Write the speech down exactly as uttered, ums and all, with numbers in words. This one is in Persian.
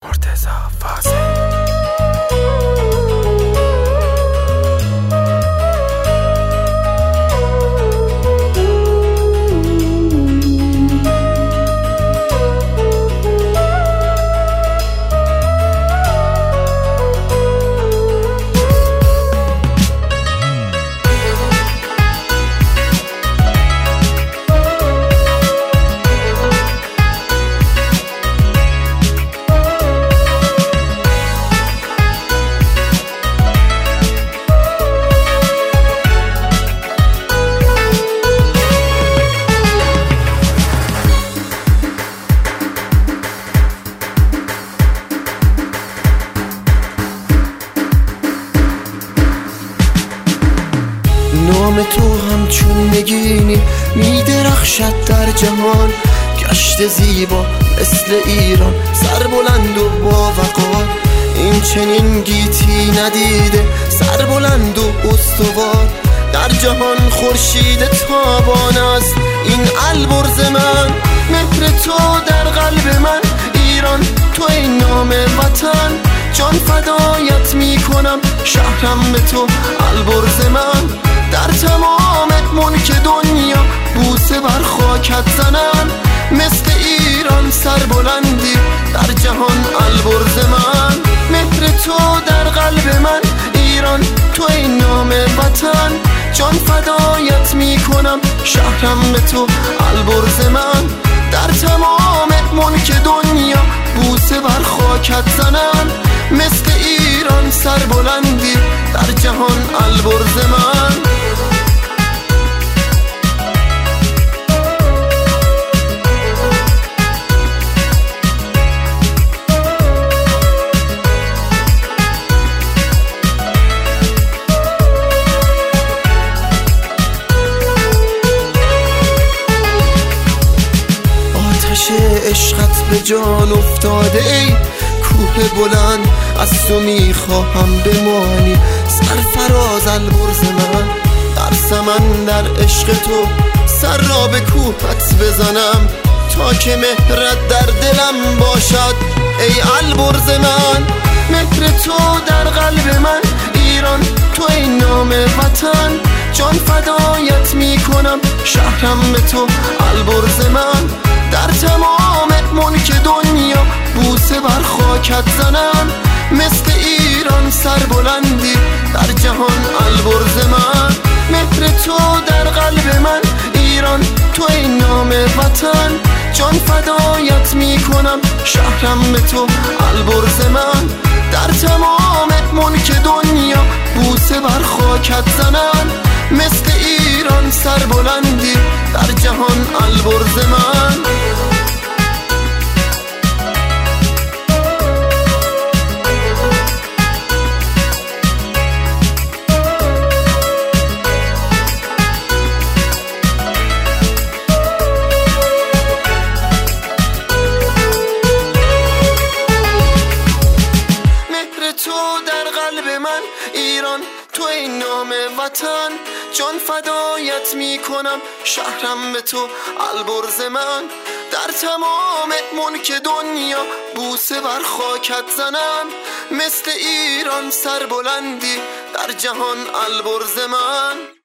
مرتضی فاضل. نام تو همچون نگینی میدرخشد در جهان، گشت زیبا مثل ایران، سربلند و با وقار. این چنین گیتی ندیده، سربلند و استوار. در جهان خورشید تابان است این البرز من، مهر تو در قلب من ایران، تو این نام وطن. جان فدایت میکنم شهرم به تو البرز من، در تمام ملک دنیا بوسه بر خاکت زنم. مثل ایران سربلندی در جهان البرز من، مهر تو در قلب من ایران، تو این نام وطن. جان فدایت میکنم شهرم به تو البرز من، در تمام ملک دنیا بوسه بر خاکت زنم. مثل ایران سربلندی در جهان البرز من. عشقت به جان افتاده ای کوه بلند، از تو میخواهم بمانی سرفراز البرز من. در سمندر عشق تو سر را به کوهت بزنم، تا که مهرت در دلم باشد ای البرز من. مهر تو در قلب من ایران، تو این نام وطن. جان فدایت میکنم شهرم به تو البرز من، در تمام ملک دنیا بوسه بر خاکت زنم. مثل ایران سربلندی در جهان البرز من، مهر تو در قلب من ایران، تو این نام وطن. جان فدایت میکنم شهرم به تو البرز من، در تمام ملک دنیا بوسه بر خاکت زنم. مثل ایران سربلندی در جهان البرز من. تو در قلب من ایران، تو این نام وطن. جان فدایت میکنم شهرم به تو البرز من، در تمام ملک دنیا بوسه بر خاکت زنم. مثل ایران سربلندی در جهان البرز من.